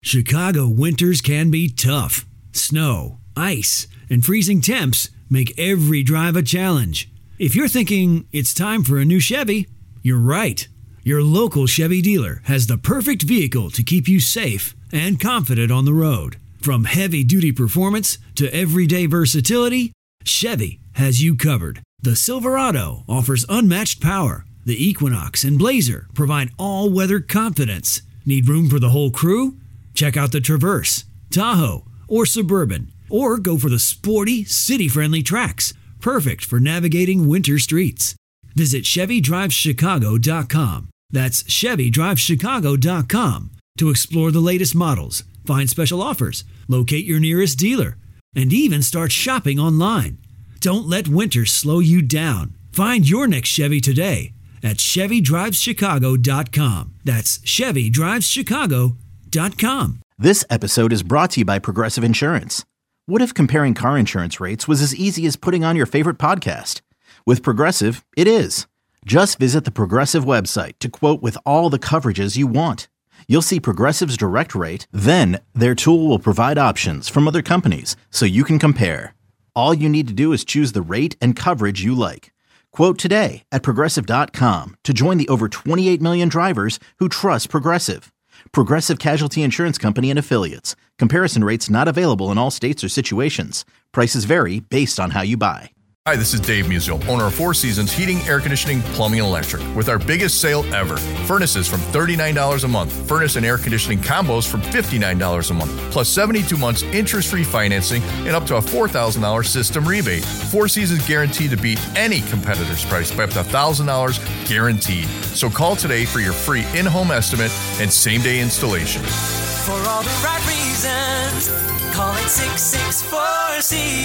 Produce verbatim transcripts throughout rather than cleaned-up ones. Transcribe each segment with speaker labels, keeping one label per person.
Speaker 1: Chicago winters can be tough. Snow, ice, and freezing temps make every drive a challenge. If you're thinking it's time for a new Chevy, you're right. Your local Chevy dealer has the perfect vehicle to keep you safe and confident on the road. From heavy-duty performance to everyday versatility, Chevy has you covered. The Silverado offers unmatched power. The Equinox and Blazer provide all-weather confidence. Need room for the whole crew? Check out the Traverse, Tahoe, or Suburban. Or go for the sporty, city-friendly Trax, perfect for navigating winter streets. Visit Chevy Drive Chicago dot com. That's Chevy Drive Chicago dot com to explore the latest models, find special offers, locate your nearest dealer, and even start shopping online. Don't let winter slow you down. Find your next Chevy today at Chevy Drive Chicago dot com. That's Chevy Drive Chicago dot com.
Speaker 2: This episode is brought to you by Progressive Insurance. What if comparing car insurance rates was as easy as putting on your favorite podcast? With Progressive, it is. Just visit the Progressive website to quote with all the coverages you want. You'll see Progressive's direct rate, then their tool will provide options from other companies so you can compare. All you need to do is choose the rate and coverage you like. Quote today at Progressive dot com to join the over twenty-eight million drivers who trust Progressive. Progressive Casualty Insurance Company and Affiliates. Comparison rates not available in all states or situations. Prices vary based on how you buy.
Speaker 3: Hi, this is Dave Musial, owner of Four Seasons Heating, Air Conditioning, Plumbing, and Electric. With our biggest sale ever. Furnaces from thirty-nine dollars a month. Furnace and air conditioning combos from fifty-nine dollars a month. Plus seventy-two months interest-free financing and up to a four thousand dollars system rebate. Four Seasons guaranteed to beat any competitor's price by up to one thousand dollars guaranteed. So call today for your free in-home estimate and same-day installation.
Speaker 4: For all the right reasons, call it six six four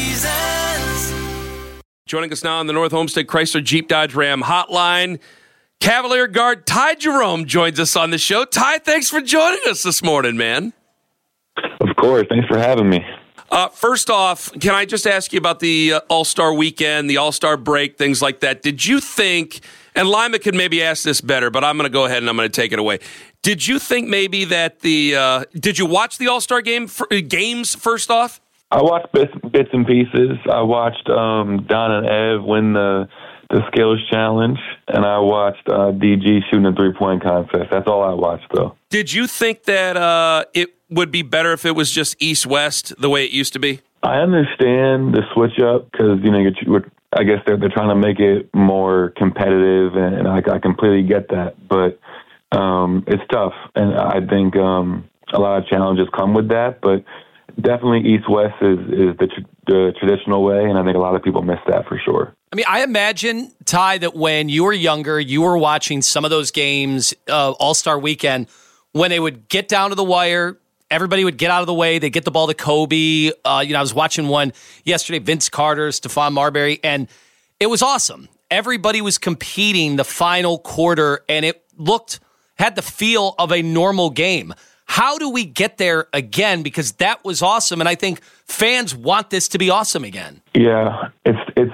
Speaker 4: Seasons.
Speaker 5: Joining us now on the North Homestead Chrysler Jeep Dodge Ram hotline, Cavalier guard Ty Jerome joins us on the show. Ty, thanks for joining us this morning, man.
Speaker 6: Of course. Thanks for having me.
Speaker 5: Uh, first off, can I just ask you about the uh, All-Star weekend, the All-Star break, things like that? Did you think, and Lima could maybe ask this better, but I'm going to go ahead and I'm going to take it away. Did you think maybe that the, uh, did you watch the All-Star game for, uh, games first off?
Speaker 6: I watched bits, bits and pieces. I watched um, Don and Ev win the the skills challenge, and I watched uh, D G shooting a three-point contest. That's all I watched, though.
Speaker 5: Did you think that uh, it would be better if it was just East-West the way it used to be?
Speaker 6: I understand the switch up because, you know, you're, I guess they're, they're trying to make it more competitive, and, and I, I completely get that. But um, it's tough, and I think um, a lot of challenges come with that, but definitely East-West is, is the, tr- the traditional way, and I think a lot of people miss that for sure.
Speaker 7: I mean, I imagine, Ty, that when you were younger, you were watching some of those games, uh, All-Star Weekend, when they would get down to the wire, everybody would get out of the way, they'd get the ball to Kobe. Uh, you know, I was watching one yesterday, Vince Carter, Stephon Marbury, and it was awesome. Everybody was competing the final quarter, and it looked, had the feel of a normal game. How do we get there again? Because that was awesome, and I think fans want this to be awesome again.
Speaker 6: Yeah, it's it's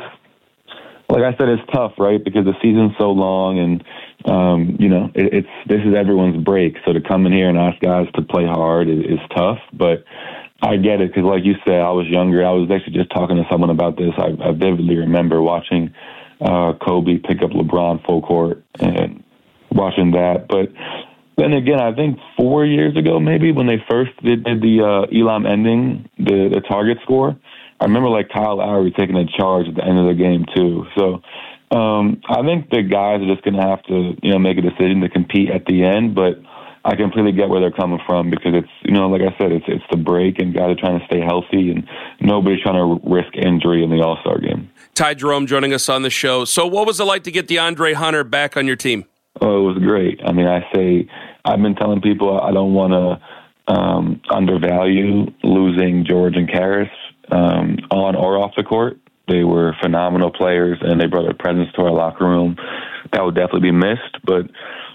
Speaker 6: like I said, it's tough, right? Because the season's so long, and um, you know, it, it's this is everyone's break. So to come in here and ask guys to play hard is, is tough. But I get it because, like you said, I was younger. I was actually just talking to someone about this. I, I vividly remember watching uh, Kobe pick up LeBron full court and watching that, but. Then again, I think four years ago, maybe when they first did, did the uh, Elam ending, the, the target score, I remember like Kyle Lowry taking a charge at the end of the game too. So um, I think the guys are just going to have to, you know, make a decision to compete at the end. But I completely get where they're coming from because it's, you know, like I said, it's it's the break and guys are trying to stay healthy and nobody's trying to risk injury in the All-Star game.
Speaker 5: Ty Jerome joining us on the show. So what was it like to get DeAndre Hunter back on your team?
Speaker 6: Oh, it was great. I mean, I say I've been telling people I don't want to um, undervalue losing George and Caris um, on or off the court. They were phenomenal players, and they brought a presence to our locker room that would definitely be missed. But,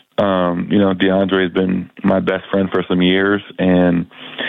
Speaker 6: um, you know, DeAndre has been my best friend for some years, and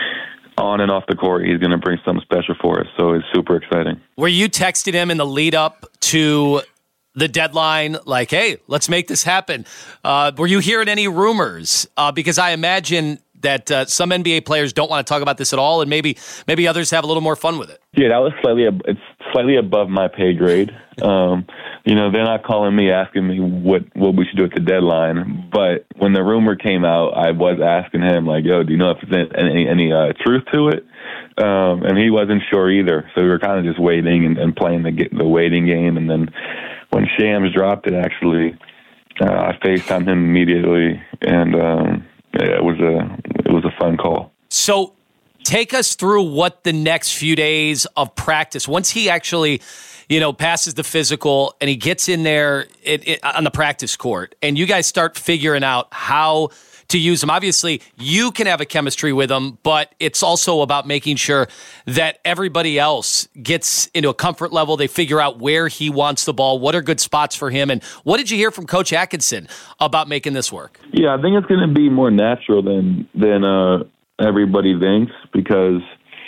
Speaker 6: on and off the court, he's going to bring something special for us. So it's super exciting.
Speaker 7: Were you texting him in the lead up to the deadline, like, hey, let's make this happen? Uh, were you hearing any rumors? Uh, because I imagine that uh, some N B A players don't want to talk about this at all, and maybe maybe others have a little more fun with it.
Speaker 6: Yeah, that was slightly ab- it's slightly above my pay grade. Um, you know, they're not calling me asking me what, what we should do at the deadline. But when the rumor came out, I was asking him, like, yo, do you know if there's any, any uh, truth to it? Um, and he wasn't sure either. So we were kind of just waiting and, and playing the the waiting game. And then when Shams dropped it, actually, uh, I FaceTimed him immediately, and um, yeah, it was a it was a fun call.
Speaker 7: So take us through what the next few days of practice, once he actually, you know, passes the physical and he gets in there it, it, on the practice court, and you guys start figuring out how to use him. Obviously, you can have a chemistry with him, but it's also about making sure that everybody else gets into a comfort level. They figure out where he wants the ball, what are good spots for him, and what did you hear from Coach Atkinson about making this work?
Speaker 6: Yeah, I think it's going to be more natural than than uh, everybody thinks, because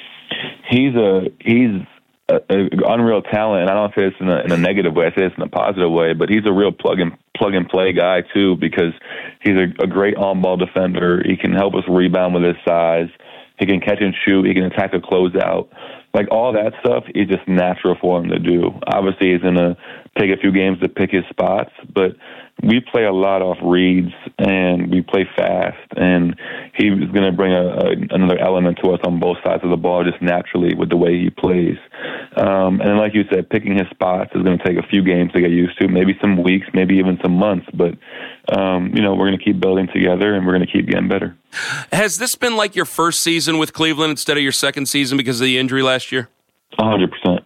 Speaker 6: he's a he's a, a unreal talent, and I don't say this in a, in a negative way. I say this in a positive way, but he's a real plug and plug and play guy too, because he's a, a great on-ball defender. He can help us rebound with his size. He can catch and shoot. He can attack a closeout. Like, all that stuff is just natural for him to do. Obviously, he's going to take a few games to pick his spots, but we play a lot off reads, and we play fast, and he was going to bring a, a, another element to us on both sides of the ball just naturally with the way he plays. Um, and like you said, picking his spots is going to take a few games to get used to, maybe some weeks, maybe even some months, but um, you know, we're going to keep building together, and we're going to keep getting better.
Speaker 5: Has this been like your first season with Cleveland instead of your second season because of the injury last year?
Speaker 6: one hundred percent.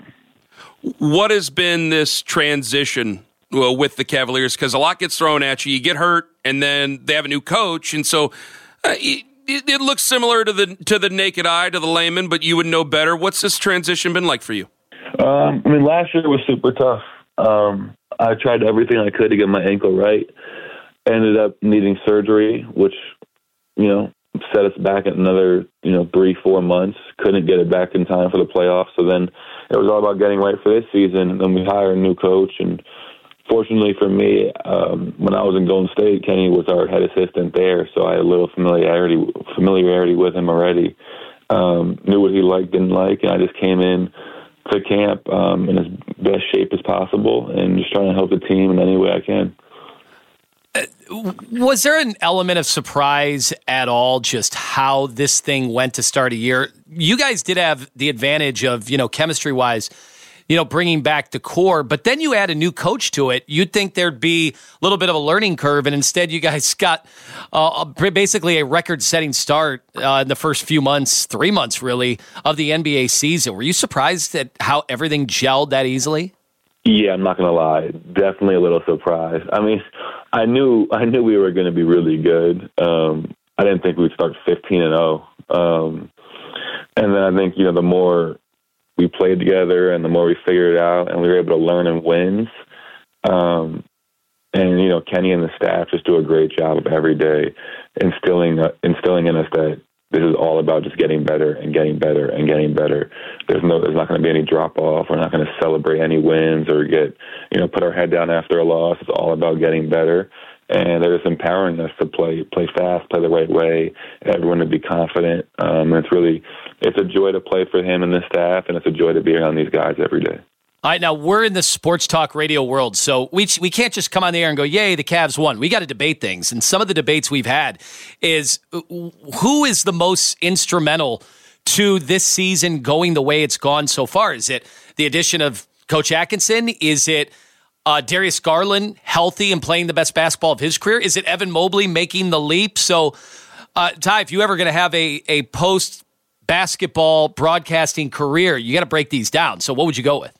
Speaker 5: What has been this transition well, with the Cavaliers? Because a lot gets thrown at you. You get hurt, and then they have a new coach, and so uh, it, it looks similar to the to the naked eye, to the layman, but you would know better. What's this transition been like for you?
Speaker 6: Um, I mean, last year was super tough. Um, I tried everything I could to get my ankle right. Ended up needing surgery, which, you know, set us back another, you know, three, four months. Couldn't get it back in time for the playoffs. So then it was all about getting right for this season. And then we hired a new coach. And fortunately for me, um, when I was in Golden State, Kenny was our head assistant there. So I had a little familiarity familiarity with him already. Um, knew what he liked, didn't like. And I just came in to camp um, in as best shape as possible and just trying to help the team in any way I can.
Speaker 7: Was there an element of surprise at all, just how this thing went to start a year? You guys did have the advantage of, you know, chemistry-wise, you know, bringing back the core, but then you add a new coach to it. You'd think there'd be a little bit of a learning curve, and instead you guys got uh, basically a record-setting start uh, in the first few months, three months really, of the N B A season. Were you surprised at how everything gelled that easily?
Speaker 6: Yeah, I'm not going to lie. Definitely a little surprised. I mean, I knew I knew we were going to be really good. Um, I didn't think we'd start fifteen and oh. Um, and then I think, you know, the more we played together and the more we figured it out and we were able to learn and wins. Um, and, you know, Kenny and the staff just do a great job of every day instilling uh, instilling in us that this is all about just getting better and getting better and getting better. There's no, there's not going to be any drop off. We're not going to celebrate any wins or get, you know, put our head down after a loss. It's all about getting better. And they're just empowering us to play, play fast, play the right way, everyone to be confident. Um, and it's really, it's a joy to play for him and the staff, and it's a joy to be around these guys every day.
Speaker 7: All right, now we're in the sports talk radio world, so we we can't just come on the air and go, yay, the Cavs won. We got to debate things, and some of the debates we've had is who is the most instrumental to this season going the way it's gone so far? Is it the addition of Coach Atkinson? Is it uh, Darius Garland healthy and playing the best basketball of his career? Is it Evan Mobley making the leap? So, uh, Ty, if you're ever going to have a, a post-basketball broadcasting career, you got to break these down. So what would you go with?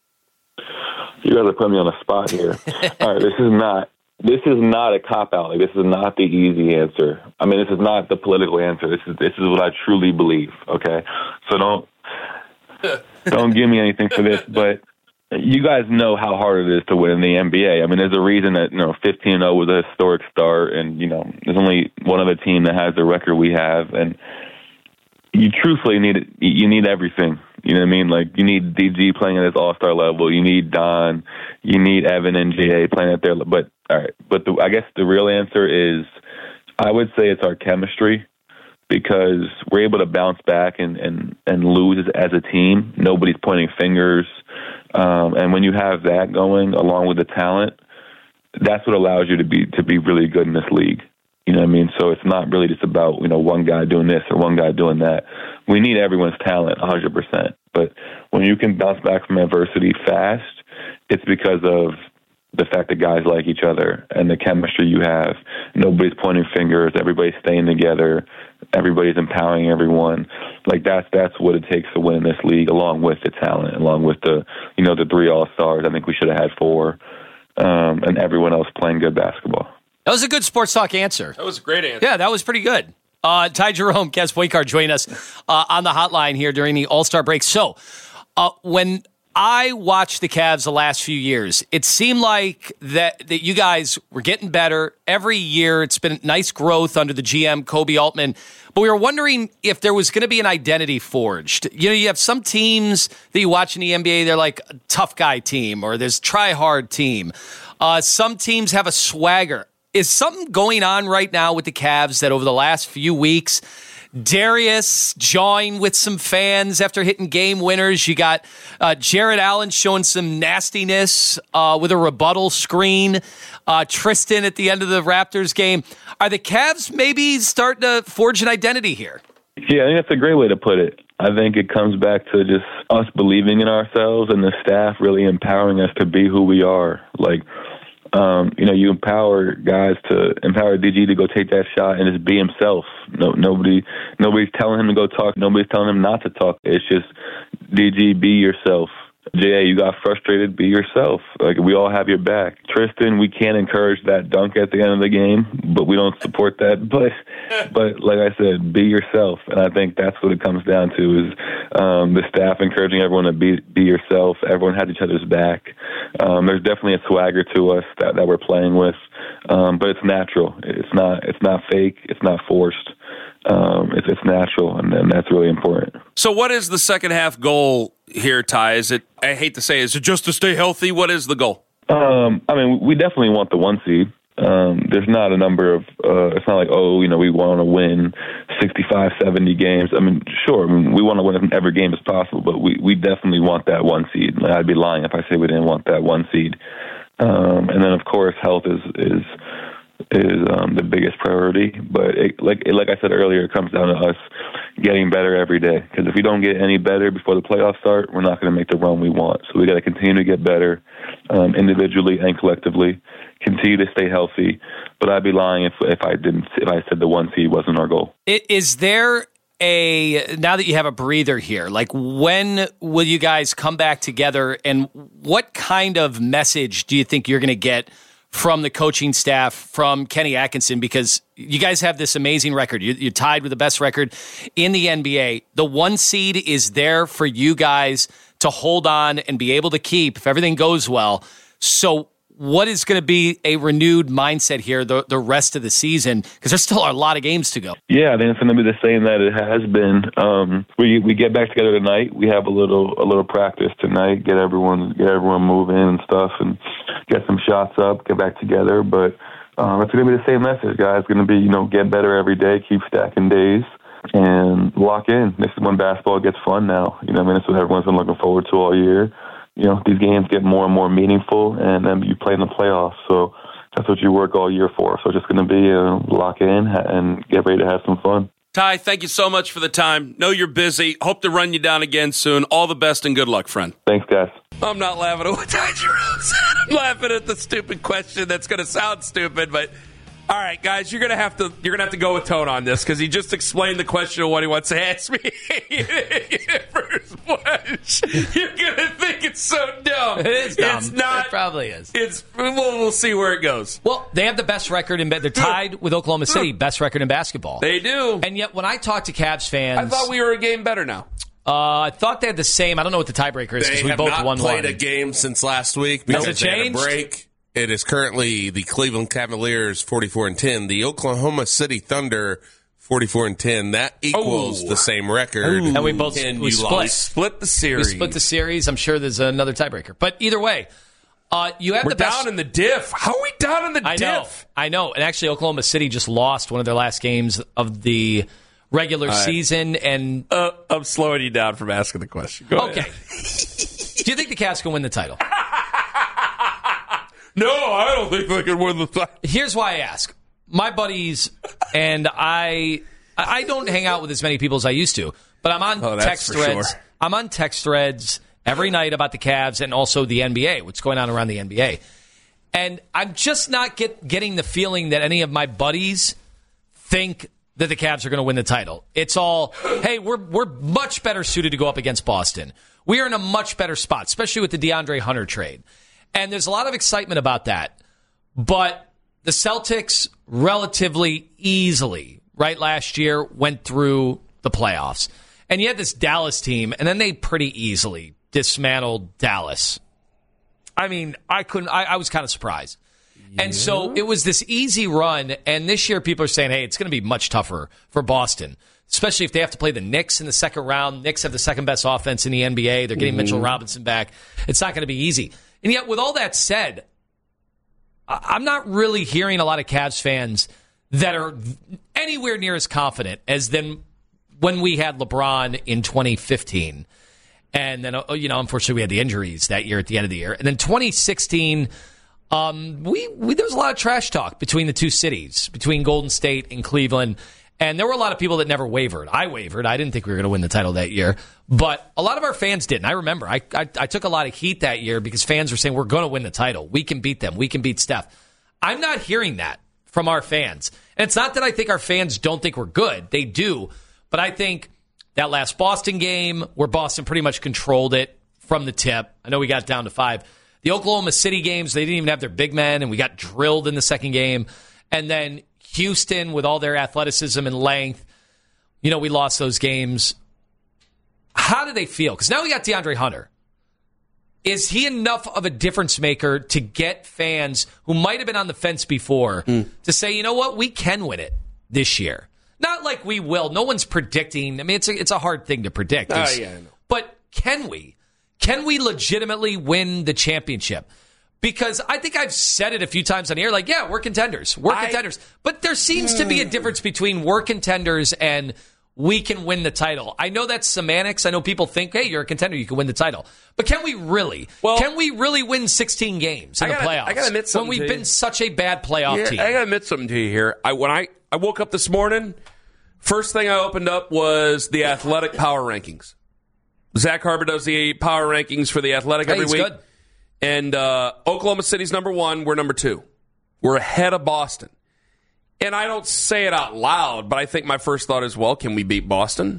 Speaker 6: You guys are putting me on the spot here. All right, this is not this is not a cop out. Like, this is not the easy answer. I mean, this is not the political answer. This is this is what I truly believe. Okay, so don't don't give me anything for this. But you guys know how hard it is to win in the N B A. I mean, there's a reason that, you know, fifteen and oh was a historic start, and, you know, there's only one other team that has the record we have, and you truthfully need you need everything. You know what I mean? Like, you need D G playing at his all-star level. You need Don. You need Evan and J A playing at their level. But, all right, but the, I guess the real answer is I would say it's our chemistry. because we're able to bounce back and, and, and lose as a team. Nobody's pointing fingers. Um, and when you have that going along with the talent, that's what allows you to be to be really good in this league. You know what I mean? So it's not really just about, you know, one guy doing this or one guy doing that. We need everyone's talent one hundred percent. But when you can bounce back from adversity fast, it's because of the fact that guys like each other and the chemistry you have. Nobody's pointing fingers. Everybody's staying together. Everybody's empowering everyone. Like that's that's what it takes to win this league, along with the talent, along with the you know the three All-Stars. I think we should have had four, um, and everyone else playing good basketball.
Speaker 7: That was a good sports talk answer.
Speaker 5: That was a great answer.
Speaker 7: Yeah, that was pretty good. Uh, Ty Jerome, Kez Boykar join us uh, on the hotline here during the All-Star break. So uh, when I watched the Cavs the last few years, it seemed like that, that you guys were getting better every year. It's been nice growth under the G M, Koby Altman. But we were wondering if there was going to be an identity forged. You know, you have some teams that you watch in the N B A, they're like a tough guy team, or there's try-hard team. Uh, some teams have a swagger. Is something going on right now with the Cavs that over the last few weeks, Darius joined with some fans after hitting game winners? You got uh, Jared Allen showing some nastiness uh, with a rebuttal screen. Uh, Tristan at the end of the Raptors game. Are the Cavs maybe starting to forge an identity here?
Speaker 6: Yeah, I think that's a great way to put it. I think it comes back to just us believing in ourselves and the staff really empowering us to be who we are. Like, Um, you know, you empower guys to empower D G to go take that shot and just be himself. No, nobody, nobody's telling him to go talk. Nobody's telling him not to talk. It's just D G, be yourself. J A, you got frustrated, be yourself. Like, we all have your back. Tristan, we can't encourage that dunk at the end of the game, but we don't support that. But, but like I said, be yourself. And I think that's what it comes down to is um, the staff encouraging everyone to be be yourself. Everyone has each other's back. Um, there's definitely a swagger to us that, that we're playing with, um, but it's natural. It's not it's not fake. It's not forced. Um, it's, it's natural, and, and that's really important.
Speaker 5: So what is the second half goal here, Ty? Is it, I hate to say, is it just to stay healthy? What is the goal?
Speaker 6: Um, I mean, we definitely want the one seed. Um, there's not a number of, uh, it's not like, oh, you know, we want to win sixty-five, seventy games. I mean, sure, I mean, we want to win as every game as possible, but we, we definitely want that one seed. Like, I'd be lying if I say we didn't want that one seed. Um, and then, of course, health is, is, is um, the biggest priority. But it, like like I said earlier, it comes down to us getting better every day. Because if we don't get any better before the playoffs start, we're not going to make the run we want. So we got to continue to get better um, individually and collectively. Continue to stay healthy. But I'd be lying if if I didn't if I said the one seed wasn't our goal.
Speaker 7: Is there a now that you have a breather here? Like, when will you guys come back together? And what kind of message do you think you're going to get from the coaching staff, from Kenny Atkinson, because you guys have this amazing record. You, you're tied with the best record in the N B A. The one seed is there for you guys to hold on and be able to keep if everything goes well. So what is going to be a renewed mindset here the, the rest of the season? Because there's still a lot of games to go.
Speaker 6: Yeah, I think it's going to be the same that it has been. Um, we we get back together tonight. We have a little a little practice tonight. Get everyone get everyone moving and stuff, and get some shots up. Get back together. But um, it's going to be the same message, guys. It's going to be, you know, get better every day. Keep stacking days and lock in. This is when basketball gets fun now. You know, I mean, it's what everyone's been looking forward to all year. You know, these games get more and more meaningful, and then you play in the playoffs. So that's what you work all year for. So it's just going to be uh, lock in and get ready to have some fun.
Speaker 5: Ty, thank you so much for the time. Know you're busy. Hope to run you down again soon. All the best and good luck, friend.
Speaker 6: Thanks, guys.
Speaker 5: I'm not laughing at what Ty Jerome said. I'm laughing at the stupid question that's going to sound stupid, but all right, guys, you're gonna have to you're gonna have to go with Tone on this because he just explained the question of what he wants to ask me. First watch, you're gonna think it's so dumb.
Speaker 7: It is dumb.
Speaker 5: It's not.
Speaker 7: It probably is.
Speaker 5: It's. We'll, we'll see where it goes.
Speaker 7: Well, they have the best record in. They're tied with Oklahoma City, best record in basketball.
Speaker 5: They do.
Speaker 7: And yet, when I talk to Cavs fans,
Speaker 5: I thought we were a game better now.
Speaker 7: Uh, I thought they had the same. I don't know what the tiebreaker is because we both won one.
Speaker 8: They have not played a game since last week because
Speaker 7: Has it
Speaker 8: they had a
Speaker 7: changed?
Speaker 8: break. It is currently the Cleveland Cavaliers forty-four and ten, the Oklahoma City Thunder forty-four and ten. That equals
Speaker 5: Oh.
Speaker 8: the same record.
Speaker 7: And we both
Speaker 8: Can
Speaker 7: we
Speaker 8: you
Speaker 7: split.
Speaker 8: lie?
Speaker 5: Split the
Speaker 7: We
Speaker 5: series.
Speaker 7: split the series. I'm sure there's another tiebreaker. But either way, uh, you have
Speaker 5: We're
Speaker 7: the best.
Speaker 5: down in the diff. How are we down in the
Speaker 7: I
Speaker 5: diff?
Speaker 7: know. I know. And actually, Oklahoma City just lost one of their last games of the regular
Speaker 9: right.
Speaker 7: season. And
Speaker 9: uh, I'm slowing you down from asking the question. Go
Speaker 7: okay.
Speaker 9: ahead.
Speaker 7: Do you think the Cavs can win the title?
Speaker 9: No, I don't think they can win the title.
Speaker 7: Here's why I ask. My buddies and I, I don't hang out with as many people as I used to, but I'm on
Speaker 9: oh,
Speaker 7: text threads.
Speaker 9: Sure.
Speaker 7: I'm on text threads every night about the Cavs and also the N B A, what's going on around the N B A. And I'm just not get, getting the feeling that any of my buddies think that the Cavs are going to win the title. It's all, hey, we're we're much better suited to go up against Boston. We are in a much better spot, especially with the DeAndre Hunter trade. And there's a lot of excitement about that. But the Celtics relatively easily, right, last year went through the playoffs. And you had this Dallas team, and then they pretty easily dismantled Dallas. I mean, I couldn't, I, I was kind of surprised. Yeah. And so it was this easy run, and this year people are saying, hey, it's going to be much tougher for Boston, especially if they have to play the Knicks in the second round. Knicks have the second best offense in the N B A. They're getting mm-hmm. Mitchell Robinson back. It's not going to be easy. And yet, with all that said, I'm not really hearing a lot of Cavs fans that are anywhere near as confident as then when we had LeBron in twenty fifteen. And then, you know, unfortunately, we had the injuries that year at the end of the year. And then twenty sixteen, um, we, we there was a lot of trash talk between the two cities, between Golden State and Cleveland. And there were a lot of people that never wavered. I wavered. I didn't think we were going to win the title that year. But a lot of our fans didn't. I remember. I, I, I took a lot of heat that year because fans were saying, we're going to win the title. We can beat them. We can beat Steph. I'm not hearing that from our fans. And it's not that I think our fans don't think we're good. They do. But I think that last Boston game where Boston pretty much controlled it from the tip. I know we got down to five. The Oklahoma City games, they didn't even have their big men, and we got drilled in the second game. And then Houston, with all their athleticism and length, you know, we lost those games. How do they feel? Because now we got DeAndre Hunter. Is he enough of a difference maker to get fans who might have been on the fence before mm. to say, you know what, we can win it this year? Not like we will. No one's predicting. I mean, it's a, it's a hard thing to predict.
Speaker 9: Uh, yeah, I know.
Speaker 7: But can we? Can we legitimately win the championship? Because I think I've said it a few times on here, like, yeah, we're contenders. We're I, contenders. But there seems mm. to be a difference between we're contenders and we can win the title. I know that's semantics. I know people think, hey, you're a contender, you can win the title. But can we really? Well, can we really win sixteen games in
Speaker 9: I gotta,
Speaker 7: the playoffs?
Speaker 9: I gotta admit something
Speaker 7: when we've
Speaker 9: to
Speaker 7: been
Speaker 9: you.
Speaker 7: such a bad playoff
Speaker 9: yeah,
Speaker 7: team.
Speaker 9: I gotta admit something to you here. I, when I, I woke up this morning, first thing I opened up was the Athletic Power Rankings. Zach Harper does the power rankings for the Athletic every
Speaker 7: hey,
Speaker 9: week.
Speaker 7: Good.
Speaker 9: And uh, Oklahoma City's number one. We're number two. We're ahead of Boston. And I don't say it out loud, but I think my first thought is, well, can we beat Boston?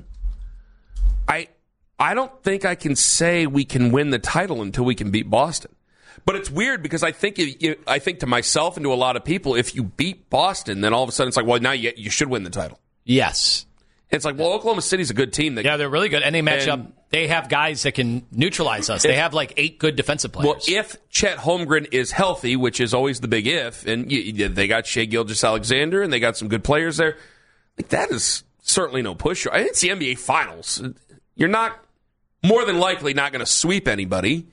Speaker 9: I I don't think I can say we can win the title until we can beat Boston. But it's weird because I think it, it, I think to myself and to a lot of people, if you beat Boston, then all of a sudden it's like, well, now you, you should win the title.
Speaker 7: Yes.
Speaker 9: It's like, well, Oklahoma City's a good team. That,
Speaker 7: yeah, they're really good. And they match and, up. They have guys that can neutralize us. They have like eight good defensive players.
Speaker 9: Well, if Chet Holmgren is healthy, which is always the big if, and you, they got Shai Gilgeous-Alexander, and they got some good players there, like that is certainly no push. I think it's the N B A Finals. You're not, more than likely, not going to sweep anybody.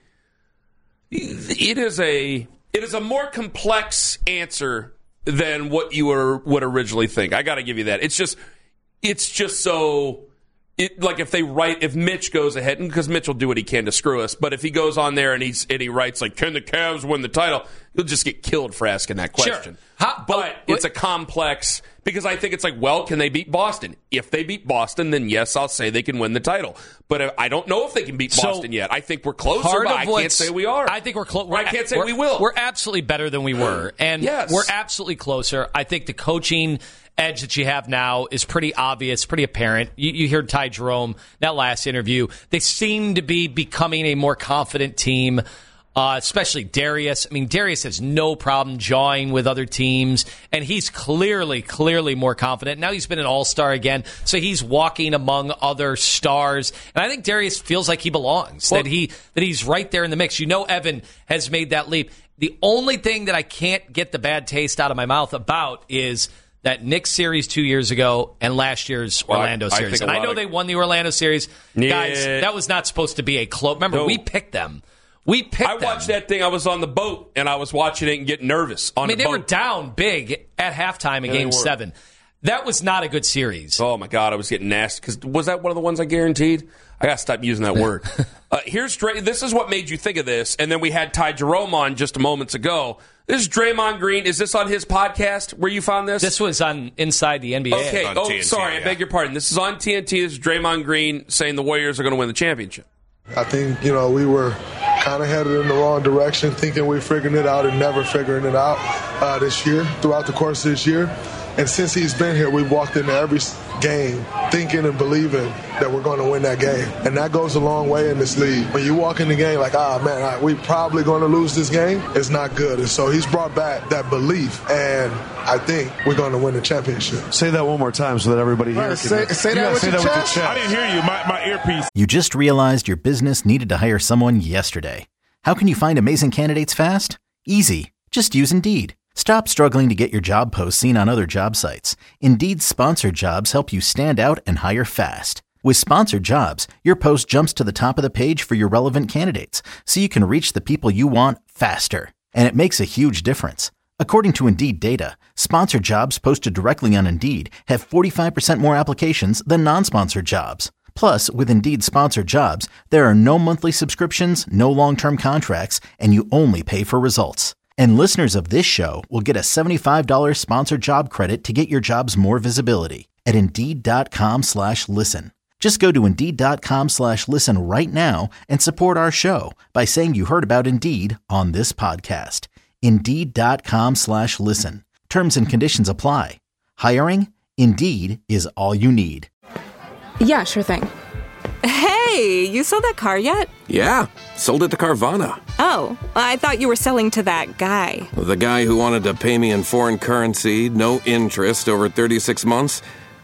Speaker 9: It is a it is a more complex answer than what you were, would originally think. I got to give you that. It's just... It's just so, it, like if they write, if Mitch goes ahead, and because Mitch will do what he can to screw us, but if he goes on there and, he's, and he writes, like, can the Cavs win the title? He'll just get killed for asking that question.
Speaker 7: Sure. How,
Speaker 9: but oh, it's a complex, because I think it's like, well, can they beat Boston? If they beat Boston, then yes, I'll say they can win the title. But I don't know if they can beat
Speaker 7: so
Speaker 9: Boston yet. I think we're closer, but I can't say we are.
Speaker 7: I think we're close.
Speaker 9: I can't say we will.
Speaker 7: We're absolutely better than we were. And
Speaker 9: yes.
Speaker 7: we're absolutely closer. I think the coaching edge that you have now is pretty obvious, pretty apparent. You, you heard Ty Jerome, that last interview. They seem to be becoming a more confident team, uh, especially Darius. I mean, Darius has no problem jawing with other teams, and he's clearly, clearly more confident. Now he's been an all-star again, so he's walking among other stars. And I think Darius feels like he belongs, well, that he that he's right there in the mix. You know Evan has made that leap. The only thing that I can't get the bad taste out of my mouth about is that Knicks series two years ago and last year's well, Orlando
Speaker 9: I,
Speaker 7: series.
Speaker 9: I
Speaker 7: and I know
Speaker 9: of...
Speaker 7: they won the Orlando series.
Speaker 9: Yeah.
Speaker 7: Guys, that was not supposed to be a close. Remember, no. we picked them. We picked
Speaker 9: I
Speaker 7: them.
Speaker 9: watched that thing. I was on the boat, and I was watching it and getting nervous on
Speaker 7: I mean,
Speaker 9: the
Speaker 7: they
Speaker 9: boat.
Speaker 7: were down big at halftime in
Speaker 9: yeah,
Speaker 7: Game seven. That was not a good series.
Speaker 9: Oh, my God. I was getting nasty. Because was that one of the ones I guaranteed? I got to stop using that word. uh, here's Dray. This is what made you think of this. And then we had Ty Jerome on just a moments ago. This is Draymond Green. Is this on his podcast where you found this?
Speaker 7: This was on Inside the N B A.
Speaker 9: Okay.
Speaker 8: On
Speaker 9: Oh,
Speaker 8: T N T,
Speaker 9: sorry.
Speaker 8: yeah.
Speaker 9: I beg your pardon. This is on T N T. This is Draymond Green saying the Warriors are going to win the championship.
Speaker 10: I think, you know, we were kind of headed in the wrong direction, thinking we were figuring it out and never figuring it out uh, this year, throughout the course of this year. And since he's been here, we've walked into every game thinking and believing that we're going to win that game. And that goes a long way in this league. When you walk in the game like, ah, man, we're probably going to lose this game, it's not good. And so he's brought back that belief, and I think we're going to win the championship.
Speaker 11: Say that one more time so that everybody here
Speaker 10: Right,
Speaker 11: can
Speaker 10: say- say that with
Speaker 11: say
Speaker 10: your
Speaker 11: that with
Speaker 10: chest.
Speaker 11: your chest.
Speaker 10: I
Speaker 11: didn't hear you. My, my earpiece.
Speaker 2: You just realized your business needed to hire someone yesterday. How can you find amazing candidates fast? Easy. Just use Indeed. Stop struggling to get your job posts seen on other job sites. Indeed's sponsored jobs help you stand out and hire fast. With sponsored jobs, your post jumps to the top of the page for your relevant candidates, so you can reach the people you want faster. And it makes a huge difference. According to Indeed data, sponsored jobs posted directly on Indeed have forty-five percent more applications than non-sponsored jobs. Plus, with Indeed sponsored jobs, there are no monthly subscriptions, no long-term contracts, and you only pay for results. And listeners of this show will get a seventy-five dollars sponsored job credit to get your jobs more visibility at Indeed.com slash listen. Just go to Indeed.com slash listen right now and support our show by saying you heard about Indeed on this podcast. Indeed.com slash listen. Terms and conditions apply. Hiring? Indeed is all you need.
Speaker 12: Yeah, sure thing. Hey, you sold that car yet?
Speaker 13: Yeah, sold it to Carvana.
Speaker 12: Oh, I thought you were selling to that guy.
Speaker 13: The guy who wanted to pay me in foreign currency, no interest, over thirty-six months?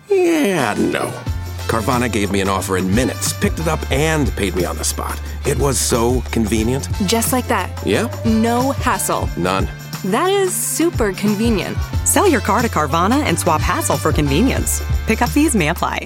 Speaker 13: Yeah, no. Carvana gave me an offer in minutes, picked it up, and paid me on the spot. It was so convenient.
Speaker 12: Just like that.
Speaker 13: Yeah?
Speaker 12: No hassle.
Speaker 13: None.
Speaker 12: That is super convenient.
Speaker 14: Sell your car to Carvana and swap hassle for convenience. Pickup fees may apply.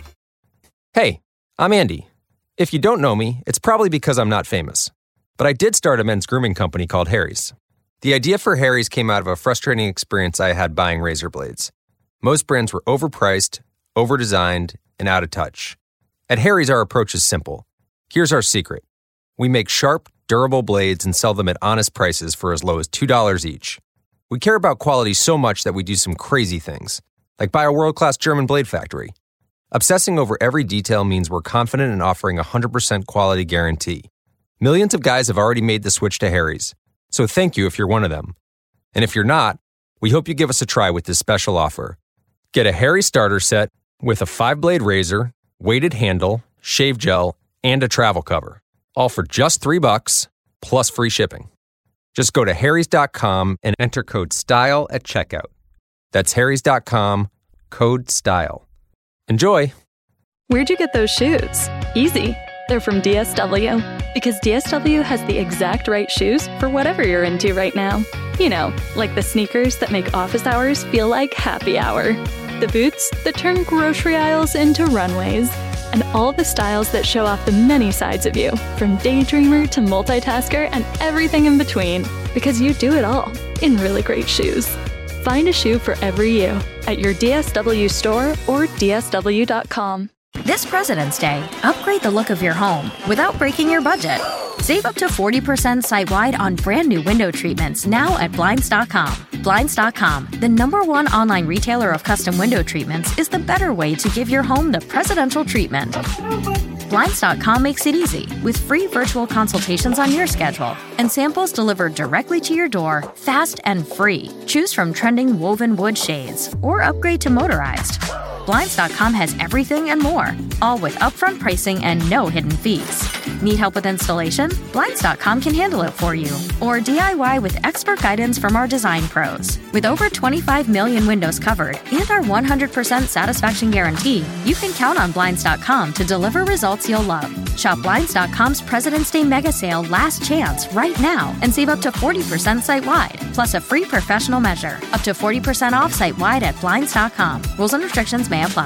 Speaker 15: Hey, I'm Andy. If you don't know me, it's probably because I'm not famous. But I did start a men's grooming company called Harry's. The idea for Harry's came out of a frustrating experience I had buying razor blades. Most brands were overpriced, overdesigned, and out of touch. At Harry's, our approach is simple. Here's our secret. We make sharp, durable blades and sell them at honest prices for as low as two dollars each. We care about quality so much that we do some crazy things, like buy a world-class German blade factory. Obsessing over every detail means we're confident in offering a one hundred percent quality guarantee. Millions of guys have already made the switch to Harry's, so thank you if you're one of them. And if you're not, we hope you give us a try with this special offer. Get a Harry's starter set with a five-blade razor, weighted handle, shave gel, and a travel cover, all for just three bucks plus free shipping. Just go to harrys dot com and enter code STYLE at checkout. That's harrys dot com, code STYLE. Enjoy!
Speaker 16: Where'd you get those shoes? Easy. They're from D S W. Because D S W has the exact right shoes for whatever you're into right now. You know, like the sneakers that make office hours feel like happy hour. The boots that turn grocery aisles into runways. And all the styles that show off the many sides of you, from daydreamer to multitasker and everything in between. Because you do it all in really great shoes. Find a shoe for every you at your D S W store or D S W dot com.
Speaker 17: This President's Day, upgrade the look of your home without breaking your budget. Save up to forty percent site-wide on brand new window treatments now at Blinds dot com. Blinds dot com, the number one online retailer of custom window treatments, is the better way to give your home the presidential treatment. Blinds dot com makes it easy with free virtual consultations on your schedule and samples delivered directly to your door, fast and free. Choose from trending woven wood shades or upgrade to motorized. Blinds dot com has everything and more, all with upfront pricing and no hidden fees. Need help with installation? Blinds dot com can handle it for you. Or D I Y with expert guidance from our design pros. With over twenty-five million windows covered and our one hundred percent satisfaction guarantee, you can count on Blinds dot com to deliver results you'll love. Shop Blinds dot com's President's Day Mega Sale Last Chance right now and save up to forty percent site-wide, plus a free professional measure. Up to forty percent off site-wide at Blinds dot com. Rules and restrictions may apply.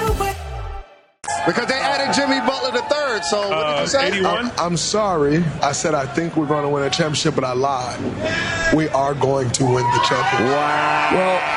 Speaker 10: Because they added Jimmy Butler the third, so what did you say? eighty-one? I'm, I'm sorry. I said I think we're going to win a championship, but I lied. We are going to win the championship.
Speaker 13: Wow. Well,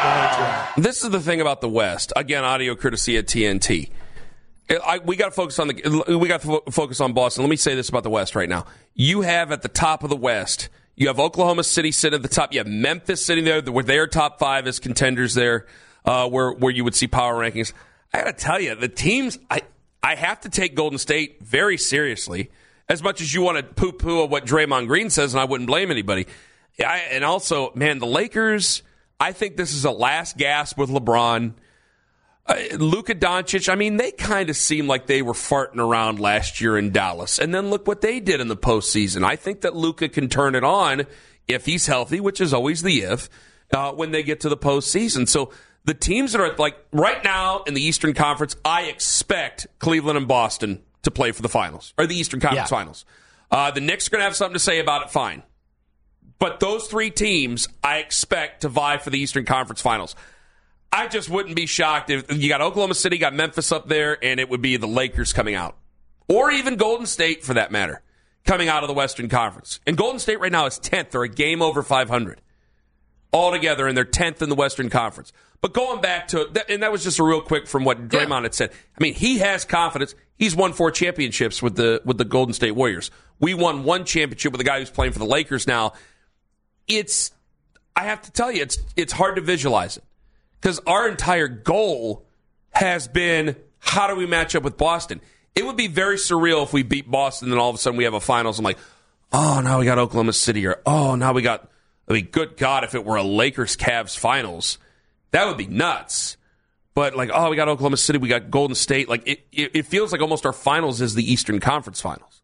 Speaker 9: This is the thing about the West. Again, audio courtesy at T N T. I, we got to focus on the. We got to fo- focus on Boston. Let me say this about the West right now. You have at the top of the West. You have Oklahoma City sitting at the top. You have Memphis sitting there, where their top five as contenders there, uh, where where you would see power rankings. I got to tell you, the teams. I I have to take Golden State very seriously. As much as you want to poo-poo what Draymond Green says, and I wouldn't blame anybody. I, and also, man, the Lakers. I think this is a last gasp with LeBron. Uh, Luka Doncic, I mean, they kind of seemed like they were farting around last year in Dallas. And then look what they did in the postseason. I think that Luka can turn it on if he's healthy, which is always the if, uh, when they get to the postseason. So the teams that are, like, right now in the Eastern Conference, I expect Cleveland and Boston to play for the finals, or the Eastern Conference
Speaker 7: yeah.
Speaker 9: finals. Uh, the Knicks are going to have something to say about it, fine. But those three teams, I expect to vie for the Eastern Conference finals. I just wouldn't be shocked if you got Oklahoma City, got Memphis up there, and it would be the Lakers coming out. Or even Golden State, for that matter, coming out of the Western Conference. And Golden State right now is tenth. They're a game over five hundred altogether, and they're tenth in the Western Conference. But going back to, and that was just a real quick from what Draymond yeah. had said. I mean, he has confidence. He's won four championships with the with the Golden State Warriors. We won one championship with a guy who's playing for the Lakers now. It's, I have to tell you, it's it's hard to visualize it. Because our entire goal has been, how do we match up with Boston? It would be very surreal if we beat Boston and all of a sudden we have a finals. I'm like, oh, now we got Oklahoma City. Or, oh, now we got, I mean, good God, if it were a Lakers-Cavs finals, that would be nuts. But like, oh, we got Oklahoma City, we got Golden State. Like, it, it, it feels like almost our finals is the Eastern Conference finals.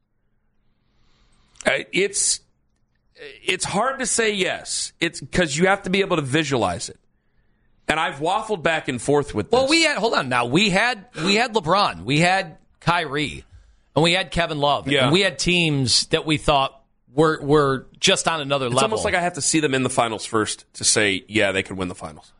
Speaker 9: It's, it's hard to say yes. It's because you have to be able to visualize it. And I've waffled back and forth with this.
Speaker 7: Well, we had, hold on now. We had we had LeBron. We had Kyrie. And we had Kevin Love.
Speaker 9: Yeah.
Speaker 7: And we had teams that we thought were were just on another
Speaker 9: it's
Speaker 7: level.
Speaker 9: It's almost like I have to see them in the finals first to say, yeah, they could win the finals.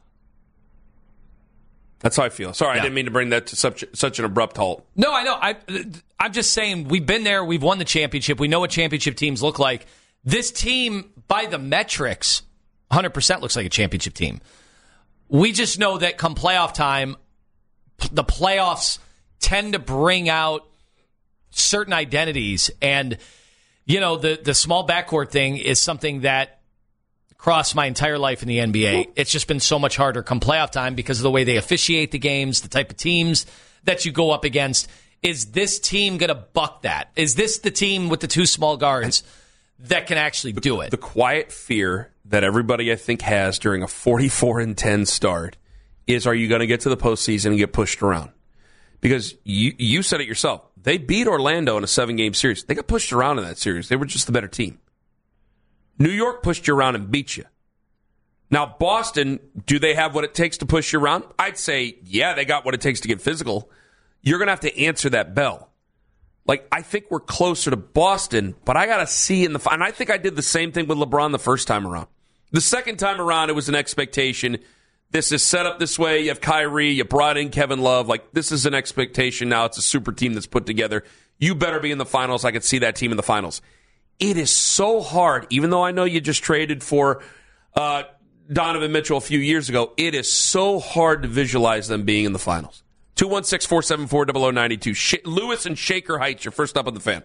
Speaker 9: That's how I feel. Sorry, yeah. I didn't mean to bring that to such, such an abrupt halt.
Speaker 7: No, I know. I, I'm just saying we've been there. We've won the championship. We know what championship teams look like. This team, by the metrics, one hundred percent looks like a championship team. We just know that come playoff time, the playoffs tend to bring out certain identities. And, you know, the, the small backcourt thing is something that crossed my entire life in the N B A. It's just been so much harder come playoff time because of the way they officiate the games, the type of teams that you go up against. Is this team going to buck that? Is this the team with the two small guards that can actually do it?
Speaker 9: The quiet fear that everybody, I think, has during a forty-four and ten start is, are you going to get to the postseason and get pushed around? Because you you said it yourself. They beat Orlando in a seven-game series. They got pushed around in that series. They were just the better team. New York pushed you around and beat you. Now, Boston, do they have what it takes to push you around? I'd say, yeah, they got what it takes to get physical. You're going to have to answer that bell. Like, I think we're closer to Boston, but I got to see in the – and I think I did the same thing with LeBron the first time around. The second time around, it was an expectation. This is set up this way. You have Kyrie. You brought in Kevin Love. Like, this is an expectation now. It's a super team that's put together. You better be in the finals. I could see that team in the finals. It is so hard, even though I know you just traded for uh, Donovan Mitchell a few years ago, it is so hard to visualize them being in the finals. two one six, four seven four, zero zero nine two. Sh- Lewis and Shaker Heights, you're first up on the fan.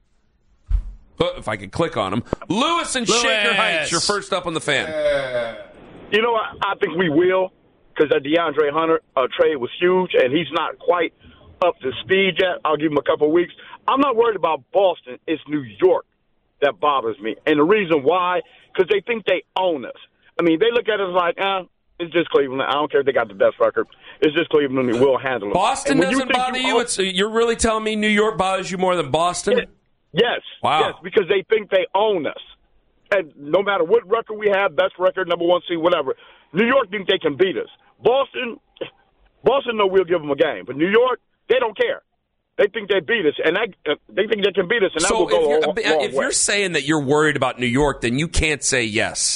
Speaker 9: Oh, if I could click on them. Lewis and Lewis. Shaker Heights, you're first up on the fan.
Speaker 18: Uh, you know what? I think we will, because the DeAndre Hunter uh, trade was huge, and he's not quite up to speed yet. I'll give him a couple of weeks. I'm not worried about Boston. It's New York that bothers me. And the reason why, because they think they own us. I mean, they look at us like, eh, it's just Cleveland. I don't care if they got the best record. It's just Cleveland, and we'll handle it.
Speaker 9: Boston doesn't you bother you? you? It's, you're really telling me New York bothers you more than Boston?
Speaker 18: Yeah. Yes.
Speaker 9: Wow.
Speaker 18: Yes, because they think they own us. And no matter what record we have, best record, number one seed, whatever, New York think they can beat us. Boston, Boston know we'll give them a game. But New York, they don't care. They think they beat us, and that, uh, they think they can beat us, and
Speaker 9: so
Speaker 18: that will go
Speaker 9: if you're,
Speaker 18: a long, long
Speaker 9: if
Speaker 18: way.
Speaker 9: you're saying that you're worried about New York, then you can't say yes.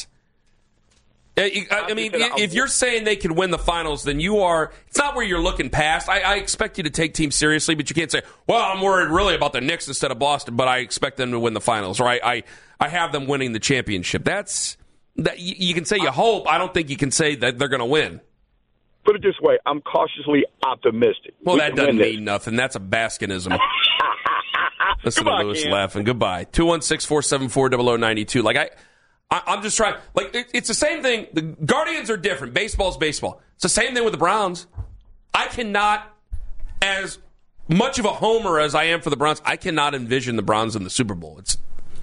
Speaker 9: I, I mean, if you're saying they can win the finals, then you are – it's not where you're looking past. I, I expect you to take teams seriously, but you can't say, well, I'm worried really about the Knicks instead of Boston, but I expect them to win the finals, or I, I, I have them winning the championship. That's That you, you can say you hope. I don't think you can say that they're going to win.
Speaker 18: Put it this way, I'm cautiously optimistic.
Speaker 9: Well,
Speaker 18: We
Speaker 9: that
Speaker 18: can
Speaker 9: doesn't
Speaker 18: win
Speaker 9: mean
Speaker 18: this.
Speaker 9: nothing. That's a Baskinism. Listen
Speaker 18: Goodbye,
Speaker 9: to Lewis
Speaker 18: Ken.
Speaker 9: laughing. Goodbye. two one six, four seven four, zero zero nine two. Like, I, I, I'm just trying. Like, it, it's the same thing. The Guardians are different. Baseball's baseball. It's the same thing with the Browns. I cannot, as much of a homer as I am for the Browns, I cannot envision the Browns in the Super Bowl. It's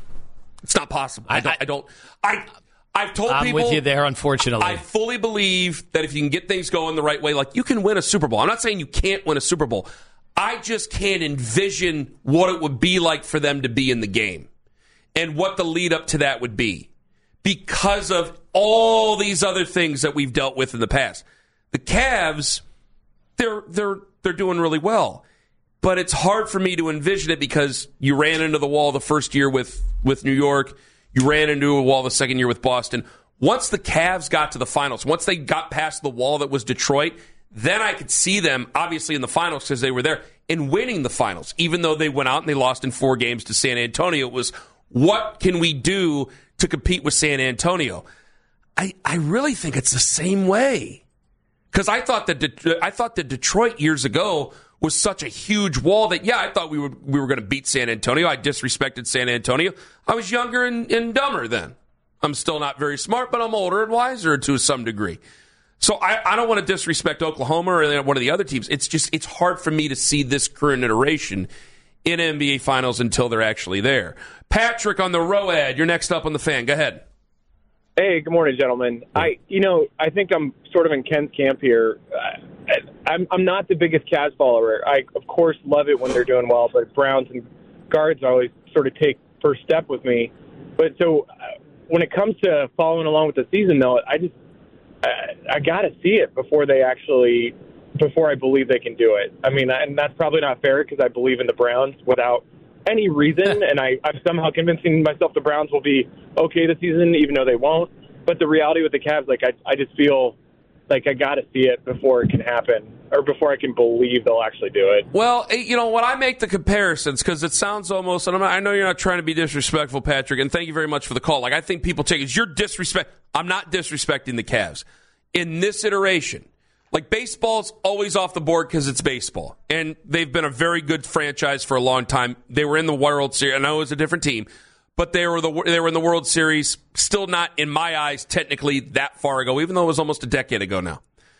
Speaker 9: it's not possible. I, I don't. I, don't I I've told
Speaker 7: I'm
Speaker 9: people.
Speaker 7: with you there, unfortunately.
Speaker 9: I fully believe that if you can get things going the right way, like you can win a Super Bowl. I'm not saying you can't win a Super Bowl. I just can't envision what it would be like for them to be in the game and what the lead up to that would be because of all these other things that we've dealt with in the past. The Cavs, they're they're they're doing really well. But it's hard for me to envision it because you ran into the wall the first year with, with New York. You ran into a wall the second year with Boston. Once the Cavs got to the finals, once they got past the wall that was Detroit, then I could see them, obviously, in the finals because they were there, and winning the finals. Even though they went out and they lost in four games to San Antonio, it was, what can we do to compete with San Antonio? I, I really think it's the same way. Because I thought that De- I thought that Detroit years ago was such a huge wall that, yeah, I thought we were we were going to beat San Antonio. I disrespected San Antonio. I was younger and, and dumber then. I'm still not very smart, but I'm older and wiser to some degree. So I, I don't want to disrespect Oklahoma or one of the other teams. It's just it's hard for me to see this current iteration in N B A Finals until they're actually there. Patrick on the Road, you're next up on the Fan. Go ahead.
Speaker 19: Hey, good morning, gentlemen. I, you know, I think I'm sort of in Ken's camp here. I, I'm, I'm not the biggest Cavs follower. I, of course, love it when they're doing well, but Browns and guards always sort of take first step with me. But so uh, when it comes to following along with the season, though, I just uh, I got to see it before they actually before I believe they can do it. I mean, and that's probably not fair because I believe in the Browns without any reason, and I, I'm somehow convincing myself the Browns will be okay this season, even though they won't. But the reality with the Cavs, like I, I just feel like I got to see it before it can happen, or before I can believe they'll actually do it.
Speaker 9: Well, you know, when I make the comparisons, because it sounds almost, and I'm not, I know you're not trying to be disrespectful, Patrick, and thank you very much for the call. Like, I think people take it, you're disrespect. I'm not disrespecting the Cavs. In this iteration, like, baseball's always off the board because it's baseball. And they've been a very good franchise for a long time. They were in the World Series. I know it was a different team, but they were the they were in the World Series. Still not, in my eyes, technically that far ago, even though it was almost a decade ago now.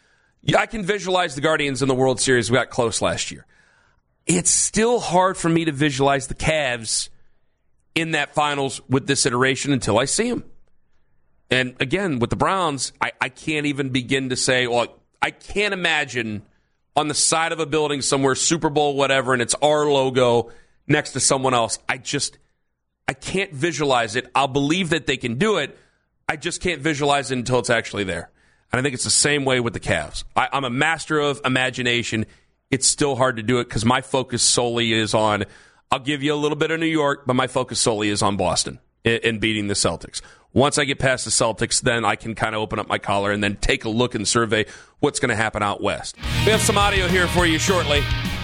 Speaker 9: I can visualize the Guardians in the World Series. We got close last year. It's still hard for me to visualize the Cavs in that finals with this iteration until I see them. And again, with the Browns, I, I can't even begin to say, well, I can't imagine on the side of a building somewhere, Super Bowl, whatever, and it's our logo next to someone else. I just, I can't visualize it. I'll believe that they can do it. I just can't visualize it until it's actually there. And I think it's the same way with the Cavs. I, I'm a master of imagination. It's still hard to do it because my focus solely is on, I'll give you a little bit of New York, but my focus solely is on Boston and, and beating the Celtics. Once I get past the Celtics, then I can kind of open up my collar and then take a look and survey what's going to happen out west. We have some audio here for you shortly.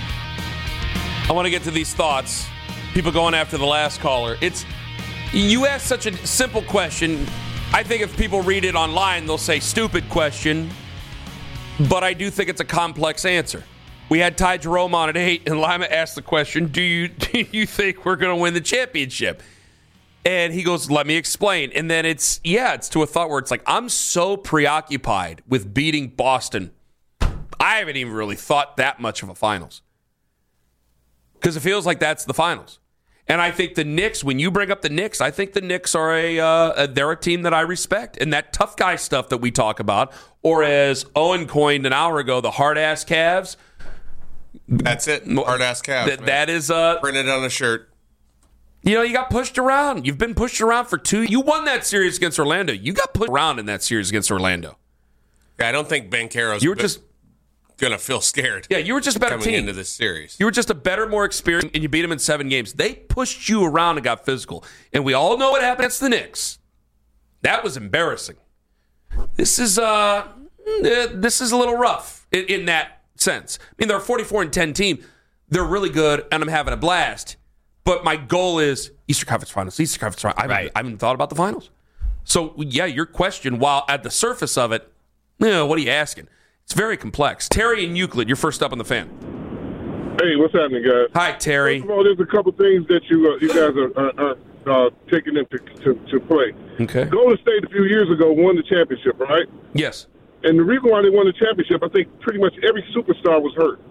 Speaker 9: I want to get to these thoughts. People going after the last caller. It's you asked such a simple question. I think if people read it online, they'll say stupid question. But I do think it's a complex answer. We had Ty Jerome on at eight, and Lima asked the question, do you, do you think we're going to win the championship? And he goes, let me explain. And then it's, yeah, it's to a thought where it's like, I'm so preoccupied with beating Boston. I haven't even really thought that much of a finals. Because it feels like that's the finals. And I think the Knicks, when you bring up the Knicks, I think the Knicks are a, uh, they're a team that I respect. And that tough guy stuff that we talk about, or as Owen coined an hour ago, the hard-ass Cavs.
Speaker 8: That's it, hard-ass Cavs.
Speaker 9: That, that is... Uh,
Speaker 8: printed on a shirt.
Speaker 9: You know, you got pushed around. You've been pushed around for two. You won that series against Orlando. You got pushed around in that series against Orlando.
Speaker 8: Yeah, I don't think Banchero's
Speaker 9: you were just
Speaker 8: going to feel scared.
Speaker 9: Yeah, you were just a better
Speaker 8: coming
Speaker 9: team.
Speaker 8: into this series.
Speaker 9: You were just a better, more experienced, and you beat them in seven games. They pushed you around and got physical. And we all know what happened against the Knicks. That was embarrassing. This is uh, this is a little rough in, in that sense. I mean, they're a forty-four and ten team. They're really good, and I'm having a blast. But my goal is Eastern Conference Finals, Eastern Conference Finals. I haven't,
Speaker 7: right.
Speaker 9: I haven't thought about the finals.
Speaker 5: So, yeah, your question, while at the surface of it, you know, what are you asking? It's very complex. Terry and Euclid, you're first up on the fan.
Speaker 20: Hey, what's happening, guys?
Speaker 5: Hi, Terry.
Speaker 20: First of all, there's a couple things that you uh, you guys are, are, are uh, taking into to, to play.
Speaker 5: Okay.
Speaker 20: Golden State a few years ago won the championship, right?
Speaker 5: Yes.
Speaker 20: And the reason why they won the championship, I think pretty much every superstar was hurt.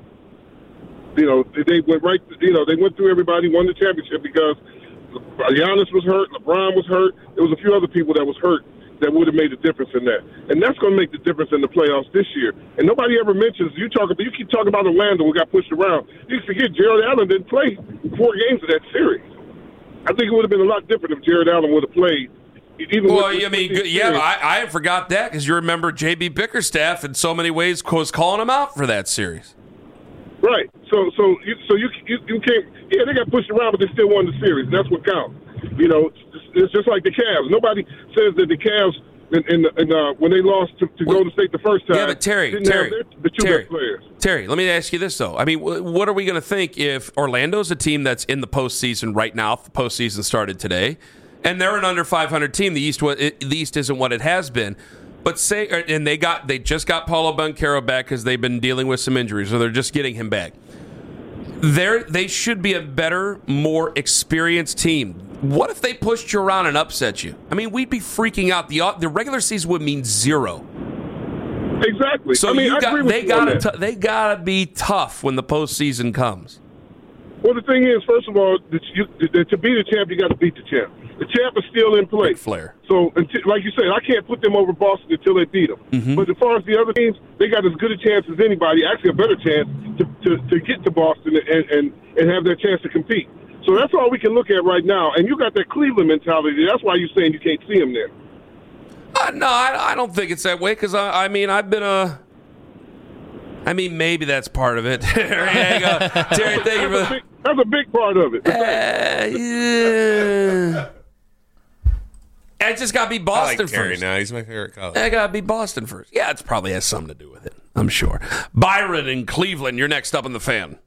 Speaker 20: You know, they went right. You know, they went through everybody, won the championship because Giannis was hurt, LeBron was hurt. There was a few other people that was hurt that would have made a difference in that, and that's going to make the difference in the playoffs this year. And nobody ever mentions you talk about. You keep talking about Orlando, who got pushed around. You forget Jared Allen didn't play four games of that series. I think it would have been a lot different if Jared Allen would have played. Even
Speaker 5: well,
Speaker 20: with,
Speaker 5: I mean, good, yeah, I, I forgot that because you remember J B Bickerstaff in so many ways was calling him out for that series.
Speaker 20: Right. So, so, you, so you, you, you can't. Yeah, they got pushed around, but they still won the series. That's what counts. You know, it's, it's just like the Cavs. Nobody says that the Cavs, in, in, in, uh, when they lost to, to Golden State the first time,
Speaker 5: yeah, but Terry,
Speaker 20: didn't
Speaker 5: Terry,
Speaker 20: have their, the two
Speaker 5: Terry,
Speaker 20: best players.
Speaker 5: Terry, let me ask you this though. I mean, what are we going to think if Orlando's a team that's in the postseason right now? If the postseason started today, and they're an under five hundred team. The East, the East isn't what it has been. But say, and they got, they just got Paulo Banchero back because they've been dealing with some injuries, or they're just getting him back. They're, they should be a better, more experienced team. What if they pushed you around and upset you? I mean, we'd be freaking out. The the regular season would mean zero.
Speaker 20: Exactly.
Speaker 5: So
Speaker 20: I mean,
Speaker 5: you
Speaker 20: I
Speaker 5: got,
Speaker 20: agree with
Speaker 5: they
Speaker 20: you on
Speaker 5: got
Speaker 20: that.
Speaker 5: to they got to be tough when the postseason comes.
Speaker 20: Well, the thing is, first of all, that you, that to be the champ, you got to beat the champ. The champ is still in play.
Speaker 5: Big Flair.
Speaker 20: So, until, like you said, I can't put them over Boston until they beat them.
Speaker 5: Mm-hmm.
Speaker 20: But as far as the other teams, they got as good a chance as anybody, actually a better chance to, to, to get to Boston and, and, and have that chance to compete. So that's all we can look at right now. And you got that Cleveland mentality. That's why you're saying you can't see them there.
Speaker 5: Uh, no, I, I don't think it's that way because, I, I mean, I've been a... I mean, maybe that's part of it. There you go. Terry, thank you for
Speaker 20: that's, a big, that's a big part of it.
Speaker 5: Uh, yeah. I just got to be Boston
Speaker 8: I like Terry
Speaker 5: first.
Speaker 8: now. He's my favorite color.
Speaker 5: I got to be Boston first. Yeah, it probably has something to do with it, I'm sure. Byron in Cleveland, you're next up on the fan.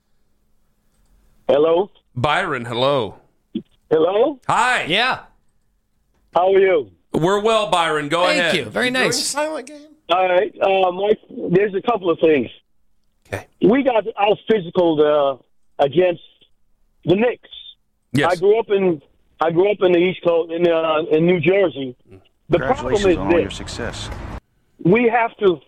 Speaker 21: Hello?
Speaker 5: Byron, hello.
Speaker 21: Hello?
Speaker 5: Hi.
Speaker 7: Yeah.
Speaker 21: How are you?
Speaker 5: We're well, Byron. Go
Speaker 7: Thank
Speaker 5: ahead.
Speaker 7: you. Very nice.
Speaker 8: Silent game.
Speaker 21: All right. Uh, Mike, there's a couple of things.
Speaker 5: Okay.
Speaker 21: We got out physical uh, against the Knicks.
Speaker 5: Yes.
Speaker 21: I grew up in I grew up in the East Coast in uh, in New Jersey. The problem is
Speaker 22: Congratulations on all
Speaker 21: this:
Speaker 22: your success.
Speaker 21: we have to.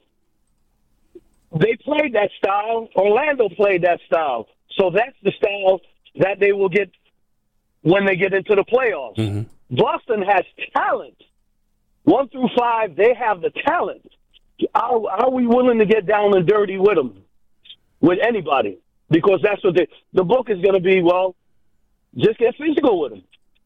Speaker 21: They played that style. Orlando played that style. So that's the style that they will get when they get into the playoffs.
Speaker 5: Mm-hmm.
Speaker 21: Boston has talent. One through five, they have the talent. Are, are we willing to get down and dirty with them, with anybody? Because that's what they, the book is going to be, well, just get physical with them.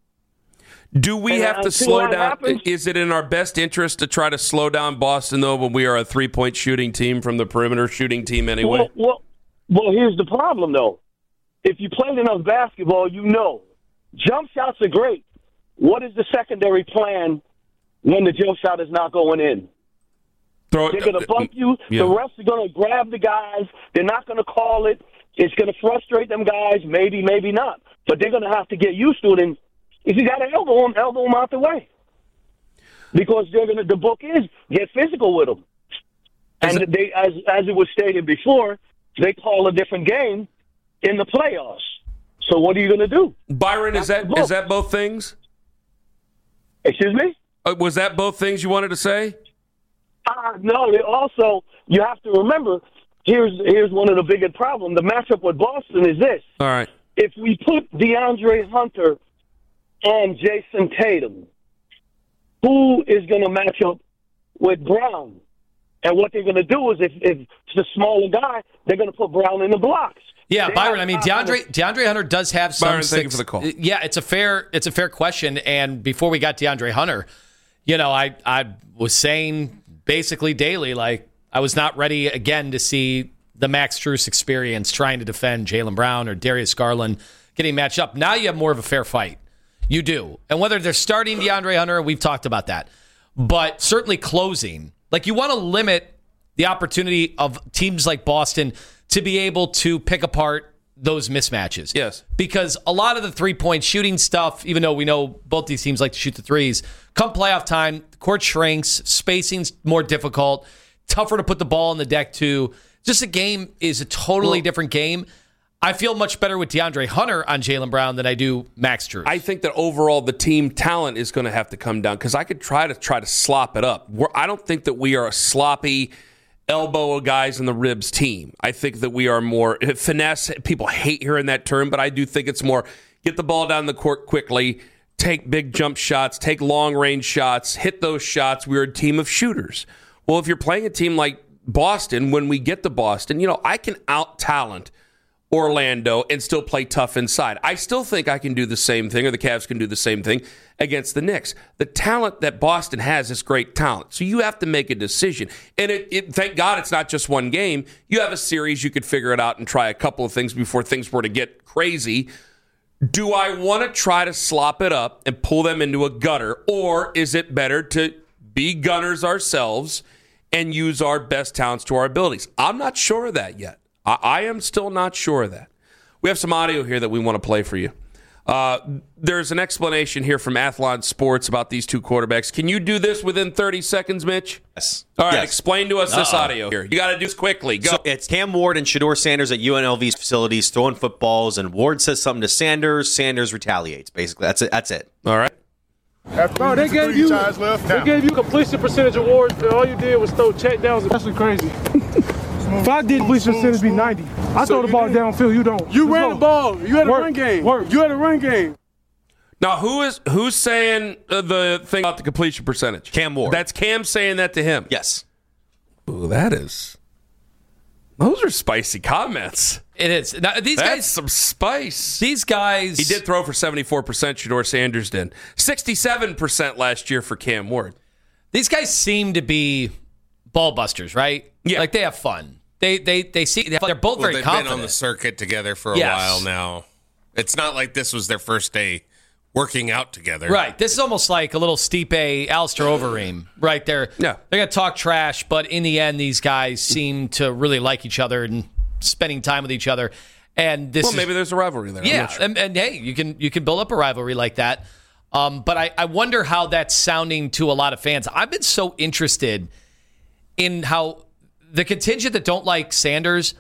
Speaker 5: Do we
Speaker 21: And
Speaker 5: have to
Speaker 21: until
Speaker 5: slow
Speaker 21: that
Speaker 5: down?
Speaker 21: happens-
Speaker 5: Is it in our best interest to try to slow down Boston, though, when we are a three-point shooting team from the perimeter shooting team anyway?
Speaker 21: Well, well, well, here's the problem, though. If you played enough basketball, you know. Jump shots are great. What is the secondary plan when the jump shot is not going in?
Speaker 5: Throw it,
Speaker 21: They're going to bump you.
Speaker 5: Yeah.
Speaker 21: The refs are going to grab the guys. They're not going to call it. It's going to frustrate them guys. Maybe, maybe not. But they're going to have to get used to it. And if you got to elbow them, elbow them out the way. Because they're going to. The book is get physical with them. And
Speaker 5: it,
Speaker 21: they, as as it was stated before, they call a different game in the playoffs. So what are you going to do?
Speaker 5: Byron,
Speaker 21: That's
Speaker 5: is that
Speaker 21: the book.
Speaker 5: is that both things?
Speaker 21: Excuse me?
Speaker 5: Uh, was that both things you wanted to say?
Speaker 21: Uh, no, they also, you have to remember, here's here's one of the biggest problems. The matchup with Boston is this.
Speaker 5: All right.
Speaker 21: If we put DeAndre Hunter and Jason Tatum, who is going to match up with Brown? And what they're going to do is if, if it's a smaller guy, they're going to put Brown in the blocks.
Speaker 7: Yeah,
Speaker 21: They
Speaker 7: Byron.
Speaker 21: have
Speaker 7: I mean,
Speaker 21: confidence.
Speaker 7: DeAndre DeAndre Hunter does have some.
Speaker 5: Byron, thank you
Speaker 7: six-
Speaker 5: for the call.
Speaker 7: Yeah, it's a fair it's a fair question. And before we got DeAndre Hunter, you know, I I was saying basically daily, like I was not ready again to see the Max Strus experience trying to defend Jaylen Brown or Darius Garland getting matched up. Now you have more of a fair fight. You do, and whether they're starting DeAndre Hunter, we've talked about that, but certainly closing. Like you want to limit the opportunity of teams like Boston to be able to pick apart those mismatches.
Speaker 9: Yes.
Speaker 7: Because a lot of the three-point shooting stuff, even though we know both these teams like to shoot the threes, come playoff time, the court shrinks, spacing's more difficult, tougher to put the ball on the deck too. Just the game is a totally well, different game. I feel much better with DeAndre Hunter on Jaylen Brown than I do Max Strus.
Speaker 9: I think that overall the team talent is going to have to come down because I could try to try to slop it up. We're, I don't think that we are a sloppy elbow guys in the ribs team. I think that we are more finesse. People hate hearing that term, but I do think it's more get the ball down the court quickly, take big jump shots, take long range shots, hit those shots. We're a team of shooters. Well, if you're playing a team like Boston, when we get to Boston, you know, I can out talent Orlando and still play tough inside. I still think I can do the same thing, or the Cavs can do the same thing against the Knicks. The talent that Boston has is great talent. So you have to make a decision. And it, it, thank God it's not just one game. You have a series, you could figure it out and try a couple of things before things were to get crazy. Do I want to try to slop it up and pull them into a gutter, or is it better to be gunners ourselves and use our best talents to our abilities? I'm not sure of that yet. I, I am still not sure of that. We have some audio here that we want to play for you. Uh, there's an explanation here from Athlon Sports about these two quarterbacks. Can you do this within thirty seconds, Mitch?
Speaker 1: Yes.
Speaker 9: All right,
Speaker 1: yes.
Speaker 9: Explain to us
Speaker 1: Uh-oh.
Speaker 9: this audio here. You got to do this quickly. Go.
Speaker 1: So it's Cam Ward and Shedeur Sanders at U N L V's facilities throwing footballs, and Ward says something to Sanders. Sanders retaliates. Basically, that's it. That's it.
Speaker 9: All right.
Speaker 22: Bro, they gave you they gave you completion percentage awards, and all you did was throw check downs. That's crazy. If I did completion percentage be ninety, I so throw the ball did. downfield. You don't. You Let's ran go. the ball. You had a Work. run game. Work. You had a run game.
Speaker 9: Now, who is who's saying uh, the thing about the completion percentage?
Speaker 1: Cam Ward.
Speaker 9: That's Cam saying that to him.
Speaker 1: Yes.
Speaker 9: Ooh, that is. Those are spicy comments.
Speaker 7: It is. Now, these
Speaker 9: That's
Speaker 7: guys,
Speaker 9: some spice.
Speaker 7: These guys.
Speaker 9: He did throw for seventy-four percent. Shedeur Sanders did. sixty-seven percent last year for Cam Ward.
Speaker 7: These guys seem to be ball busters, right?
Speaker 9: Yeah.
Speaker 7: Like they have fun. They they they see. They're both
Speaker 8: well,
Speaker 7: very
Speaker 8: they've
Speaker 7: confident.
Speaker 8: Been on the circuit together for a
Speaker 7: yes.
Speaker 8: while now. It's not like this was their first day working out together.
Speaker 7: Right. This is almost like a little Stipe, Alistair Overeem right there.
Speaker 9: Yeah.
Speaker 7: They're going to talk trash, but in the end, these guys seem to really like each other and spending time with each other. And this
Speaker 9: well,
Speaker 7: is,
Speaker 9: maybe there's a rivalry there.
Speaker 7: Yeah.
Speaker 9: Sure.
Speaker 7: And, and hey, you can you can build up a rivalry like that. Um, but I, I wonder how that's sounding to a lot of fans. I've been so interested in how the contingent that don't like Sanders,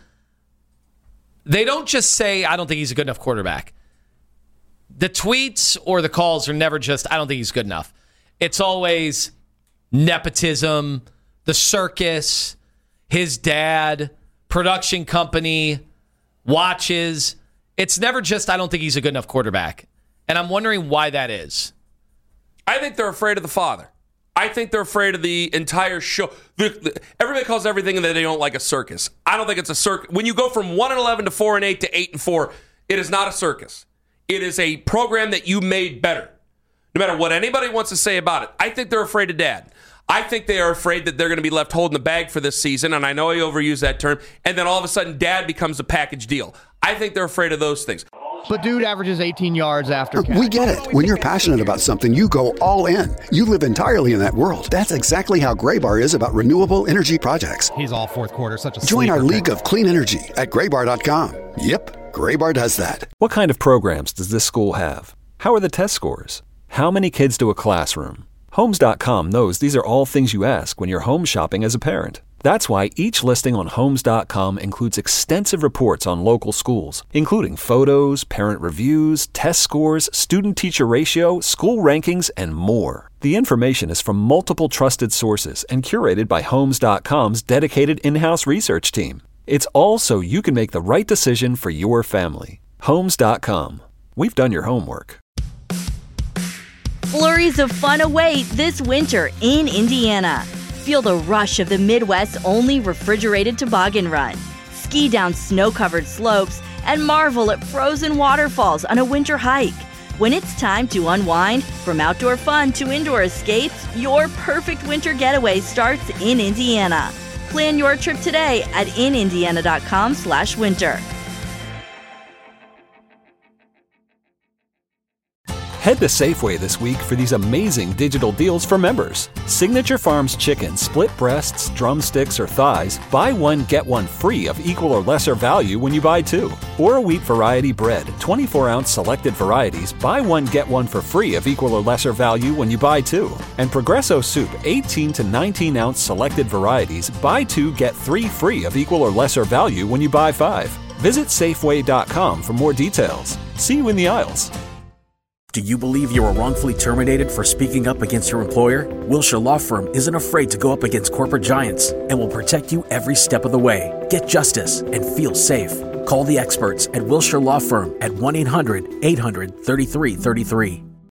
Speaker 7: they don't just say, I don't think he's a good enough quarterback. The tweets or the calls are never just, I don't think he's good enough. It's always nepotism, the circus, his dad, production company, watches. It's never just, I don't think he's a good enough quarterback. And I'm wondering why that is.
Speaker 9: I think they're afraid of the father. I think they're afraid of the entire show. The, the, everybody calls everything that they don't like a circus. I don't think it's a circus. When you go from one and eleven to four and eight to eight and four, it is not a circus. It is a program that you made better. No matter what anybody wants to say about it. I think they're afraid of dad. I think they are afraid that they're going to be left holding the bag for this season, and I know I overuse that term, and then all of a sudden dad becomes a package deal. I think they're afraid of those things.
Speaker 23: But dude averages eighteen yards after catch.
Speaker 24: We get it. When you're passionate about something, you go all in. You live entirely in that world. That's exactly how Graybar is about renewable energy projects.
Speaker 23: He's all fourth quarter, such a
Speaker 24: Join our
Speaker 23: sleeper
Speaker 24: league
Speaker 23: pick.
Speaker 24: of clean energy at graybar dot com. Yep, Graybar does that.
Speaker 15: What kind of programs does this school have? How are the test scores? How many kids to a classroom? Homes dot com knows these are all things you ask when you're home shopping as a parent. That's why each listing on Homes dot com includes extensive reports on local schools, including photos, parent reviews, test scores, student-teacher ratio, school rankings, and more. The information is from multiple trusted sources and curated by Homes dot com's dedicated in-house research team. It's all so you can make the right decision for your family. Homes dot com. We've done your homework.
Speaker 25: Flurries of fun await this winter in Indiana. Feel the rush of the Midwest's only refrigerated toboggan run. Ski down snow-covered slopes and marvel at frozen waterfalls on a winter hike. When it's time to unwind, from outdoor fun to indoor escapes, your perfect winter getaway starts in Indiana. Plan your trip today at in indiana dot com slash winter.
Speaker 2: Head to Safeway this week for these amazing digital deals for members. Signature Farms chicken, split breasts, drumsticks, or thighs, buy one, get one free of equal or lesser value when you buy two. Or wheat variety bread, twenty-four ounce selected varieties, buy one, get one for free of equal or lesser value when you buy two. And Progresso soup, eighteen to nineteen ounce selected varieties, buy two, get three free of equal or lesser value when you buy five. Visit Safeway dot com for more details. See you in the aisles.
Speaker 3: Do you believe you were wrongfully terminated for speaking up against your employer? Wilshire Law Firm isn't afraid to go up against corporate giants and will protect you every step of the way. Get justice and feel safe. Call the experts at Wilshire Law Firm at one eight hundred eight hundred thirty-three thirty-three.